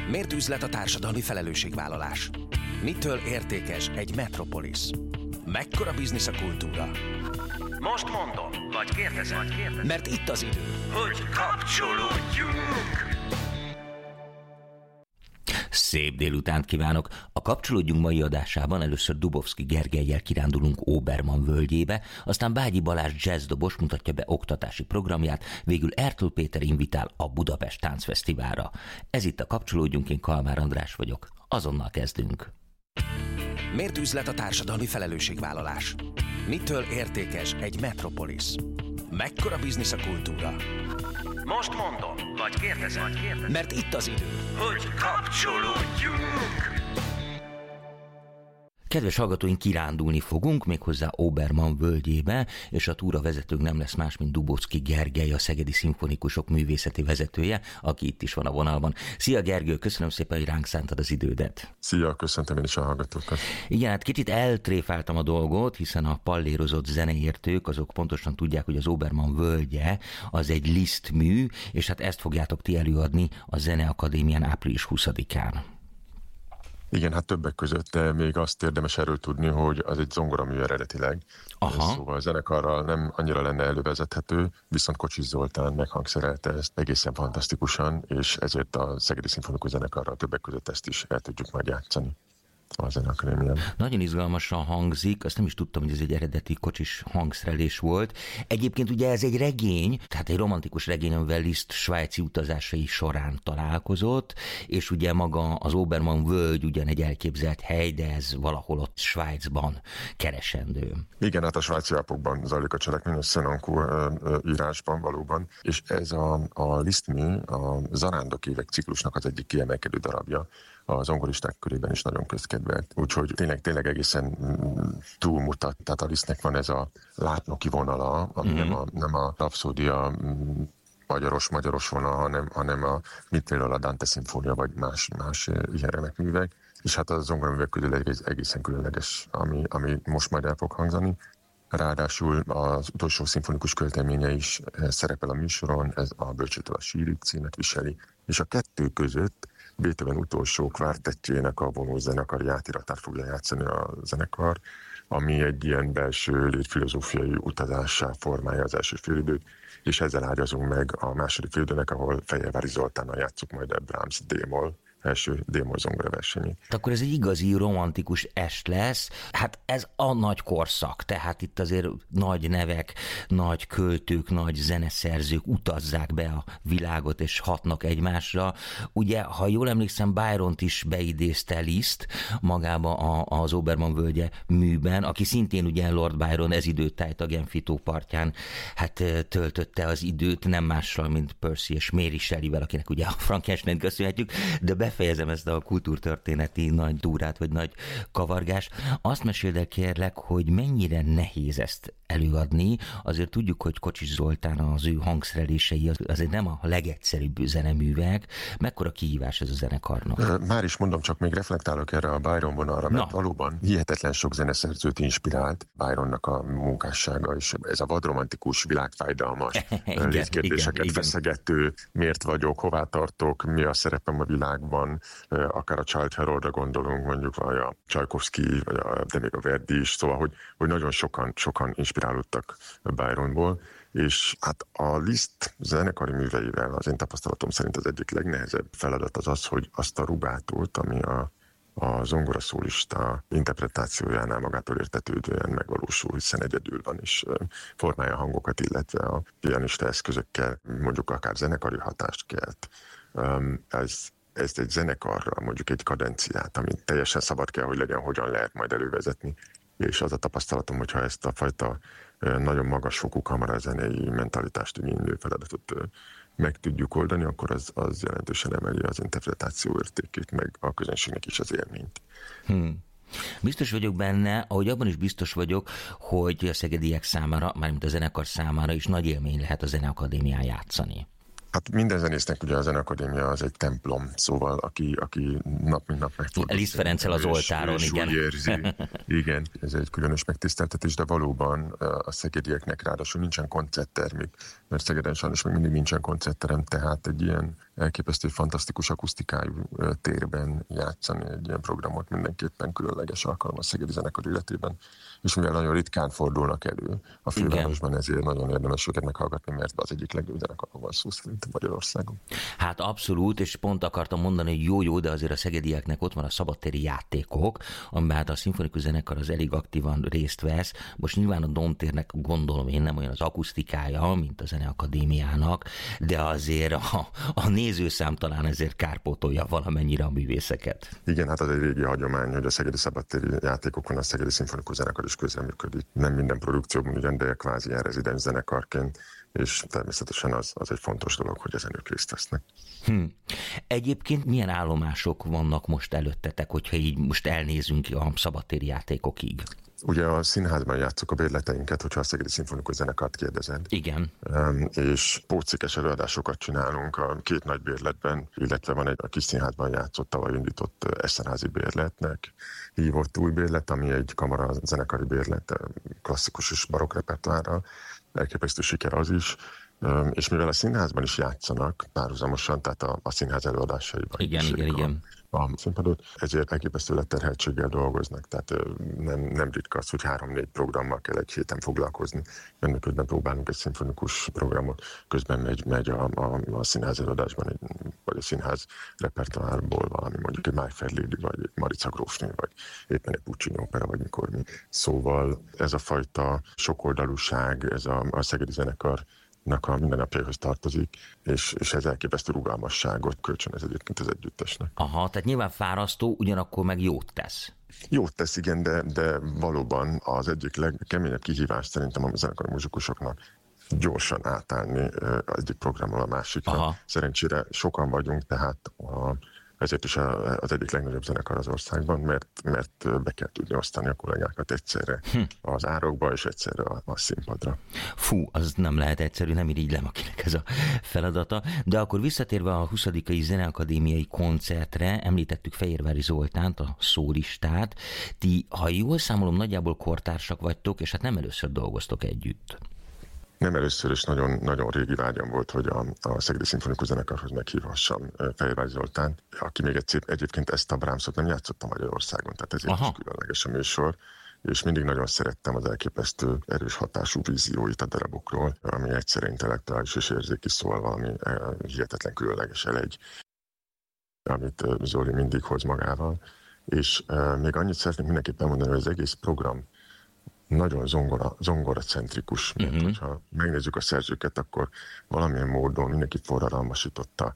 Miért üzlet a társadalmi felelősségvállalás? Mitől értékes egy metropolisz? Mekkora biznisz a kultúra? Most mondom, vagy kérdezem, mert itt az idő, hogy kapcsolódjunk! Szép délutánt kívánok! A Kapcsolódjunk mai adásában először Dubovszky Gergellyel kirándulunk Óberman völgyébe, aztán Bágyi Balázs jazzdobos mutatja be oktatási programját, végül Ertl Péter invitál a Budapest Táncfesztiválra. Ez itt a Kapcsolódjunk, én Kalmár András vagyok. Azonnal kezdünk. Miért üzlet a társadalmi felelősségvállalás? Mitől értékes egy metropolisz? Mekkora biznisz a kultúra? Most mondom, vagy kérdezem, mert itt az idő, hogy kapcsolódjunk! Kedves hallgatóink, kirándulni fogunk, méghozzá Óberman völgyébe, és a túravezetőnk nem lesz más, mint Dubovszky Gergely, a Szegedi Szimfonikusok művészeti vezetője, aki itt is van a vonalban. Szia Gergő, köszönöm szépen, hogy ránk szántad az idődet. Szia, köszöntöm én is a hallgatókat. Igen, hát kicsit eltréfáltam a dolgot, hiszen a pallérozott zeneértők, azok pontosan tudják, hogy az Óberman völgye az egy Liszt-mű, és hát ezt fogjátok ti előadni a Zeneakadémián április 20-án. Igen, hát többek között, de még azt érdemes erről tudni, hogy az egy zongoramű eredetileg. Aha. Szóval a zenekarral nem annyira lenne elővezethető, viszont Kocsis Zoltán meghangszerelte ezt egészen fantasztikusan, és ezért a Szegedi Szimfonikus Zenekarral többek között ezt is el tudjuk majd játszani a Zeneakadémián. Nagyon izgalmasan hangzik, azt nem is tudtam, hogy ez egy eredeti Kocsis hangszerelés volt. Egyébként ugye ez egy regény, tehát egy romantikus regény, amivel Liszt svájci utazásai során találkozott, és ugye maga az Óberman völgy ugyan egy elképzelt hely, de ez valahol ott Svájcban keresendő. Igen, hát a svájci Alpokban zajlik a cselekmény, a Senancourt írásban valóban, és ez a Liszt-mű a Zarándok évek ciklusnak az egyik kiemelkedő darabja, a zongoristák körében is nagyon közkedvelt. Úgyhogy tényleg egészen túlmutat. Tehát a Lisztnek van ez a látnoki vonala, ami nem a rapszódia magyaros vonal, hanem mint például a Dante szimfónia, vagy más ilyen remek művek. És hát a zongoraművek közül egy egészen különleges, ami most majd el fog hangzani. Ráadásul az utolsó szimfonikus költeménye is szerepel a műsoron, ez a Bölcsőtől a sírig címet viseli, és a kettő között Beethoven utolsó kvártettjének a vonózenekari átiratát fogja játszani a zenekar, ami egy ilyen belső létfilozófiai utazássá formálja az első félidőt, és ezzel ágyazunk meg a második félidőnek, ahol Fejelvári Zoltánnal játsszuk majd a Brahms D-moll első D-moll zongora versenyét. Akkor ez egy igazi romantikus est lesz. Hát ez a nagy korszak, tehát itt azért nagy nevek, nagy költők, nagy zeneszerzők utazzák be a világot és hatnak egymásra. Ugye, ha jól emlékszem, Byront is beidézte Liszt magába az Óberman völgye műben, aki szintén ugye Lord Byron ez időtájt a Genfi tó partján hát töltötte az időt, nem mással, mint Percy és Mary Shelleyvel, akinek ugye a Frankenstein-t köszönhetjük, de befejezem ezt a kultúrtörténeti nagy túrát, vagy nagy kavargást. Azt meséld el kérlek, hogy mennyire nehéz ezt előadni. Azért tudjuk, hogy Kocsis Zoltán, az ő hangszerelései azért nem a legegyszerűbb zeneművek. Mekkora kihívás ez a zenekarnak? Már is mondom, csak még reflektálok erre a Byron vonalra, mert valóban hihetetlen sok zeneszerzőt inspirált Byronnak a munkássága, és ez a vadromantikus, világfájdalmas létkérdéseket feszegető, miért vagyok, hová tartok, mi a szerepem a világban, akár a Child Haroldra gondolunk, mondjuk, vagy a Csajkovszky, de még a Verdi is, szóval, hogy nagyon sokan inspirálódtak Byronból, és hát a Liszt zenekari műveivel az én tapasztalatom szerint az egyik legnehezebb feladat az, hogy azt a rugátót, ami a zongoraszólista interpretációjánál magától értetődően megvalósul, hiszen egyedül van, és formálja a hangokat, illetve a pianista eszközökkel mondjuk akár zenekari hatást kelt. Ez egy zenekarra, mondjuk egy kadenciát, ami teljesen szabad kell, hogy legyen, hogyan lehet majd elővezetni. És az a tapasztalatom, hogyha ezt a fajta nagyon magas fokú kamarazenei mentalitást igénylő feladatot meg tudjuk oldani, akkor az jelentősen emeli az interpretáció értékét, meg a közönségnek is az élményt. Biztos vagyok benne, ahogy abban is biztos vagyok, hogy a szegediek számára, mármint a zenekar számára is nagy élmény lehet a Zeneakadémián játszani. Hát minden zenésznek ugye a Zeneakadémia az egy templom, szóval aki nap mint nap megfordul. Liszt Ferenccel az oltáron, igen. Úgy érzi. Igen, ez egy különös megtiszteltetés, de valóban a szegedieknek ráadásul nincsen koncerttermük, mert Szegeden sajnos még mindig nincsen koncertterem, tehát egy ilyen elképesztő, fantasztikus akusztikájú térben játszani egy ilyen programot mindenképpen különleges alkalom a szegedi zenekar életében, és mivel nagyon ritkán fordulnak elő a fővárosban, ezért nagyon érdemes őket meghallgatni, mert az egyik legjobb zenekarról van szó szerintem Magyarországon. Hát abszolút, és pont akartam mondani, hogy jó, de azért a szegedieknek ott van a szabadtéri játékok, amiben hát a szimfonikus zenekar az elég aktívan részt vesz. Most nyilván a Domtérnek gondolom én nem olyan az akusztikája, mint a Zeneakadémiának, de azért a nézőszám talán ezért kárpótolja valamennyire a művészeket. Igen, hát az egy régi hagyomány, hogy a szegedi szabadtéri játékokon a Szegedi Szimfonikus Zenekar is közreműködik. Nem minden produkcióban ugyan, de kvázi ilyen rezidens zenekarként, és természetesen az egy fontos dolog, hogy ezen ők részt vesznek. Egyébként milyen állomások vannak most előttetek, hogyha így most elnézünk a szabadtéri játékokig? Ugye a színházban játszuk a bérleteinket, hogyha a Szegedi Szimfonikus Zenekart kérdezed. Igen. És pótszékes előadásokat csinálunk a két nagy bérletben, illetve van egy a kis színházban játszott, tavaly indított Eszterházi bérletnek hívott új bérlet, ami egy kamara zenekari bérlet, klasszikus és barokk repertoárral. Elképesztő siker az is. És mivel a színházban is játszanak párhuzamosan, tehát a színház előadásaiban. Igen. A színpadot, ezért elképesztő letterheltséggel dolgoznak, tehát nem ritka az, hogy 3-4 programmal kell egy héten foglalkozni. Ennek közben próbálunk egy szimfonikus programot, közben megy a színház előadásban, vagy a színház repertoárból valami, mondjuk egy My Fair Lady, vagy egy Marica grófnő, vagy éppen egy Puccini opera, vagy mikor mi. Szóval ez a fajta sokoldalúság, ez a szegedi zenekar a mindennapjaihoz tartozik, és ez elképesztő rugalmasságot kölcsönöz egyébként az együttesnek. Aha, tehát nyilván fárasztó, ugyanakkor meg jót tesz. Jót tesz, igen, de valóban az egyik legkeményebb kihívás szerintem a zenekari muzsikusoknak gyorsan átállni egyik programról a másikra. Aha. Szerencsére sokan vagyunk, tehát ezért is az egyik legnagyobb zenekar az országban, mert be kell tudni osztani a kollégákat egyszerre az árokba és egyszerre a színpadra. Fú, az nem lehet egyszerű, nem irigylem, akinek ez a feladata. De akkor visszatérve a 20. Zeneakadémiai koncertre, említettük Fehérvári Zoltánt, a szólistát. Ti, ha jól számolom, nagyjából kortársak vagytok, és hát nem először dolgoztok együtt. Nem először is nagyon régi vágyam volt, hogy a Szegedi Szimfonikus Zenekarhoz meghívhassam Fehérvári Zoltánt, aki még egyébként ezt a Brahmsot nem játszotta Magyarországon, tehát ezért is különleges a műsor, és mindig nagyon szerettem az elképesztő erős hatású vízióit a darabokról, ami egyszerre intellektuális és érzéki, szóval valami hihetetlen különleges elegy, amit Zoli mindig hoz magával. És még annyit szeretnék mindenképpen mondani, hogy az egész program nagyon zongoracentrikus, mert hogyha megnézzük a szerzőket, akkor valamilyen módon mindenki forradalmasította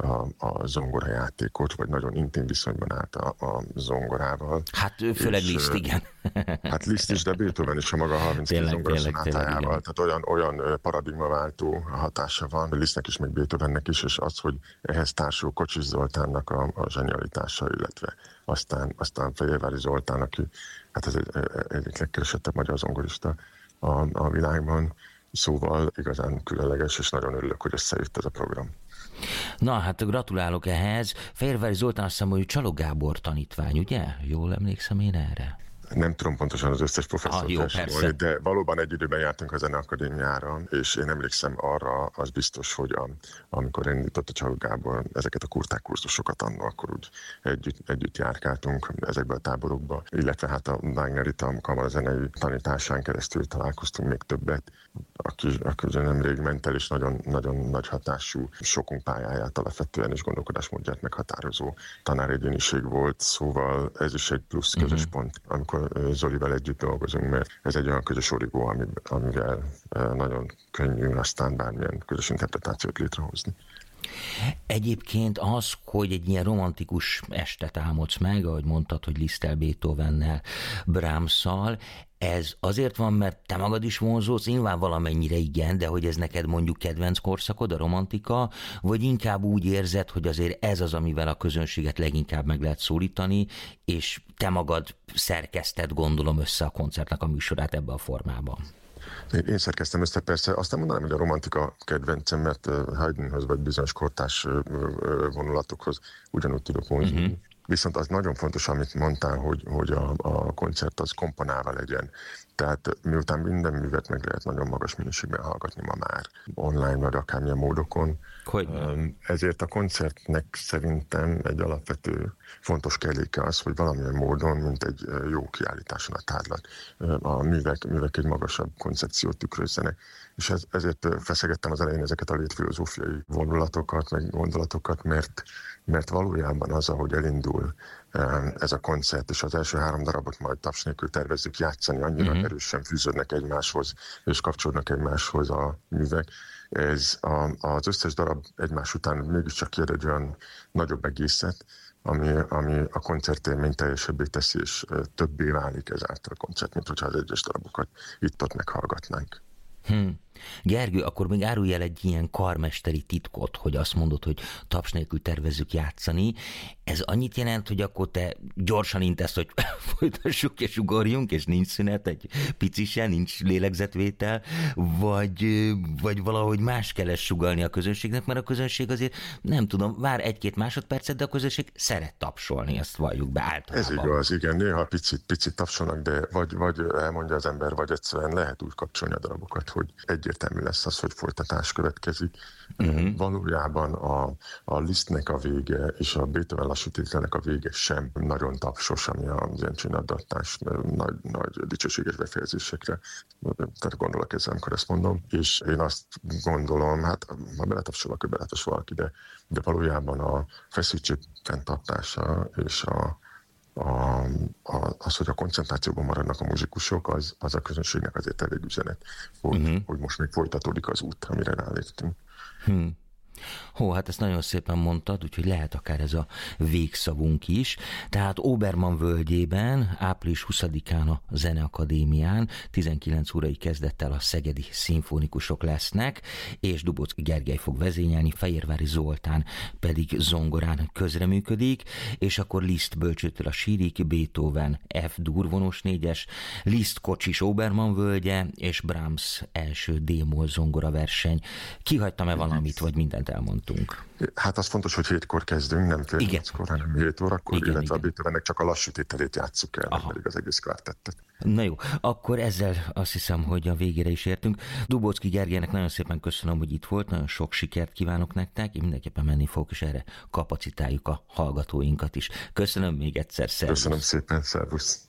a zongorajátékot, vagy nagyon intim viszonyban állt a zongorával. Hát főleg Liszt, igen. Hát Liszt is, de Beethoven is a maga 32 zongorasonátájával, tehát olyan paradigmaváltó hatása van, Lisztnek is, meg Beethovennek is, és az, hogy ehhez társul Kocsis Zoltánnak a zsenialitása, illetve aztán Fehérvári Zoltán, aki hát ez egyik legkeresettebb magyar zongorista a világban, szóval igazán különleges, és nagyon örülök, hogy összejött ez a program. Na, hát gratulálok ehhez. Fehérvári Zoltán, azt hiszem, hogy Csalog Gábor tanítvány, ugye? Jól emlékszem én erre? Nem tudom pontosan az összes professzort felsorolni, de valóban egy időben jártunk a Zeneakadémiára, és én emlékszem arra, az biztos, hogy amikor indított a Csalog Gábor ezeket a kurták kurzusokat annól, akkor úgy együtt járkáltunk ezekbe a táborokba, illetve hát a Wagner Rita kamarazenei tanításán keresztül találkoztunk még többet, aki ugye nemrég ment el, és nagyon, nagyon nagy hatású, sokunk pályáját alapvetően és gondolkodásmódját meghatározó tanáregyéniség volt, szóval ez is egy plusz közös pont, amikor Zolival együtt dolgozunk, mert ez egy olyan közös origó, amivel nagyon könnyű aztán bármilyen közös interpretációt létrehozni. Egyébként az, hogy egy ilyen romantikus estet álmodsz meg, ahogy mondtad, hogy Liszttel, Beethovennel, Brahmsszal, ez azért van, mert te magad is vonzódsz, nyilván valamennyire igen, de hogy ez neked mondjuk kedvenc korszakod, a romantika, vagy inkább úgy érzed, hogy azért ez az, amivel a közönséget leginkább meg lehet szólítani, és te magad szerkeszted, gondolom, össze a koncertnek a műsorát ebbe a formában. Én szerkeztem össze, persze. Azt nem mondanám, hogy a romantika kedvencem, mert Haydnhoz vagy bizonyos kortárs vonulatokhoz ugyanúgy tudok vonzódni. Viszont az nagyon fontos, amit mondtál, hogy a koncert az komponálva legyen. Tehát miután minden művet meg lehet nagyon magas minőségben hallgatni ma már online vagy akármilyen módokon, ezért a koncertnek szerintem egy alapvető fontos kelléke az, hogy valamilyen módon, mint egy jó kiállításon a tárlat, a művek egy magasabb koncepciót tükrözzenek. És ezért feszegettem az elején ezeket a létfilozófiai vonulatokat, meg gondolatokat, mert valójában az, ahogy elindul ez a koncert, és az első 3 darabot majd taps nélkül tervezzük játszani, annyira erősen fűződnek egymáshoz, és kapcsolódnak egymáshoz a művek. Az összes darab egymás után mégiscsak kér egy olyan nagyobb egészet, ami a koncertélményt teljesebbé teszi, és többé válik ezáltal a koncert, mint hogyha az egyes darabokat itt-ott meghallgatnánk. Gergő, akkor még árulj el egy ilyen karmesteri titkot, hogy azt mondod, hogy taps nélkül tervezzük játszani. Ez annyit jelent, hogy akkor te gyorsan intesz, hogy folytassuk és ugorjunk, és nincs szünet, egy pici se, nincs lélegzetvétel, vagy valahogy más kell ezt sugallni a közönségnek, mert a közönség azért, nem tudom, vár 1-2 másodpercet, de a közönség szeret tapsolni, ezt valljuk be általában. Ez igaz, igen, néha picit tapsolnak, de vagy elmondja az ember, vagy egyszerűen lehet úgy kapcsolni a darabokat, hogy egyértelmű lesz az, hogy folytatás következik. Valójában a Lisztnek a vége és a Beethoven lassútételének a vége sem nagyon tapsos, ami az ilyen csináldatás nagy dicsőséges befejezésekre. Tehát gondolok ezzel, amikor ezt mondom. És én azt gondolom, hát ha beletapsolok, hogy beletapsol valaki, de valójában a feszültség fenntartása és az, hogy a koncentrációban maradnak a muzsikusok, az a közönségnek azért elég üzenet, hogy most még folytatódik az út, amire ráléptünk. Hát ezt nagyon szépen mondtad, úgyhogy lehet akár ez a végszavunk is. Tehát Obermann völgyében április 20-án a Zeneakadémián 19 órai kezdettel a szegedi szimfonikusok lesznek, és Dubocki Gergely fog vezényelni, Fehérvári Zoltán pedig zongorán közreműködik, és akkor Liszt bölcsőtől a sírik, Beethoven F-dur vonós 4-es, Liszt Kocsis Obermann völgye, és Brahms első D-moll zongora verseny. Kihagytam-e valamit, vagy mindent elmondtunk? Hát az fontos, hogy 7-kor kezdünk, nem fél 8-kor, hanem 7 órakor, illetve a Beethovennek csak a lassú tételét játsszuk el, nem pedig az egész kvártettet. Na jó, akkor ezzel azt hiszem, hogy a végére is értünk. Dubocki Gergelynek nagyon szépen köszönöm, hogy itt volt, nagyon sok sikert kívánok nektek, én mindenképpen menni fogok, és erre kapacitáljuk a hallgatóinkat is. Köszönöm még egyszer, szervusz! Köszönöm szépen, szervusz!